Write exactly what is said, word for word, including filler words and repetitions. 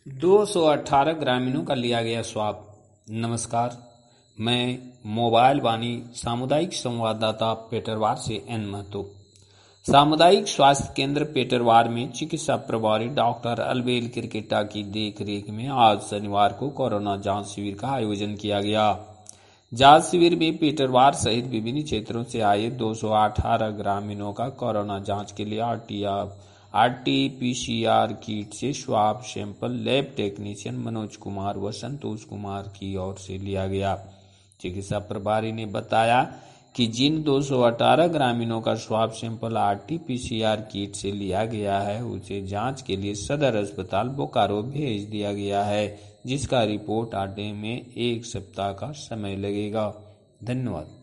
दो सौ अठारह ग्रामीणों का लिया गया स्वाब। नमस्कार, मैं मोबाइल वाणी सामुदायिक संवाददाता पेटरवार से एन महतो। सामुदायिक स्वास्थ्य केंद्र पेटरवार में चिकित्सा प्रभारी डॉक्टर अलबेल क्रिकेटा की देखरेख में आज शनिवार को कोरोना जांच शिविर का आयोजन किया गया। जांच शिविर में पेटरवार सहित विभिन्न क्षेत्रों से आए दो सौ अठारह ग्रामीणों का कोरोना जांच के लिए R T P C R kit से swab sample lab technician Manoj Kumar व संतोष कुमार की ओर से लिया गया। चिकित्सा प्रभारी ने बताया कि जिन दो सौ अठारह ग्रामीणों का swab sample R T P C R kit से लिया गया है, उसे जांच के लिए सदर अस्पताल बोकारो भेज दिया गया है, जिसका रिपोर्ट आने में एक सप्ताह का समय लगेगा। धन्यवाद।